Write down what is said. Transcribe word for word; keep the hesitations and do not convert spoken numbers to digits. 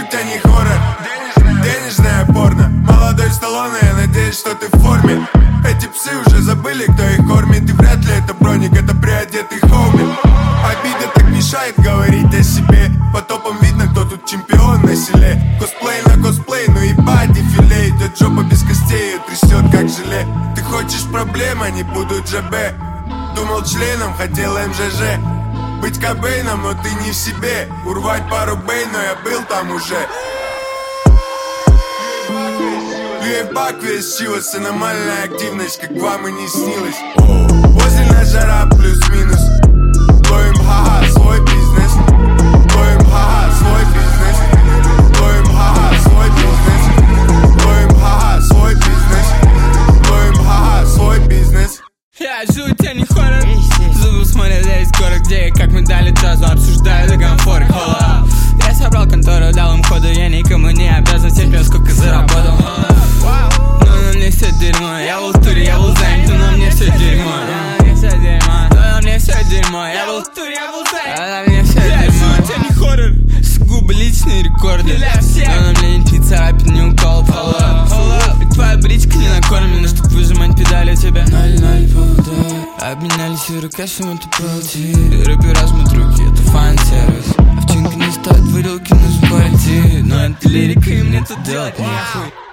жуть, а не хоррор. Денежная порно, молодой Сталлоне, я надеюсь, что ты в форме. Эти псы уже забыли, кто их кормит. И вряд ли это броник, это приодетый хоуми. Обида так мешает говорить о себе. По топам видно, кто тут чемпион на селе. Косплей на косплей, ну ебать дефиле. Идет жопа без костей, ее трясет как желе. Ты хочешь проблем, они будут ЖБ. Думал членом, хотел МЖЖ. Быть Кобейном, но ты не в себе. Урвать пару бей, но я был там уже. Льюэбак весь чилос, аномальная активность, как вам и не снилось. Возле нас жара плюс-минус. Ловим ха-ха, свой бизнес. Ловим ха-ха, свой бизнес. Ловим ха-ха, свой бизнес. Ловим ха-ха, свой бизнес. Ловим ха-ха, свой бизнес. Я жуть, а не хоррор. Зубы смотрят весь город, где и как мы дали джазу, обсуждаю до комфорт. Я собрал контору, дал им ходу, я никому не обязан, терпел, сколько заработал. Но на мне все дерьмо, я был в туре, я был занят, но на мне все дерьмо. Но на мне все дерьмо, я был в туре, я был занят, а на мне все дерьмо. Я жуть, а не хоррор. Сугубо личные рекорды, но на мне нет ни царапин, ни уколов. Ведь твоя бричка не накормлена, чтоб выжимать педали у тебя. Ноль-ноль повода. Обменялись еврокэшем, это пролти. Рэперы жмут руки, это фан-сервис. Овчинка не стоит вырелки, нужно пойти. Но это лирика, и мне тут делать нехуй.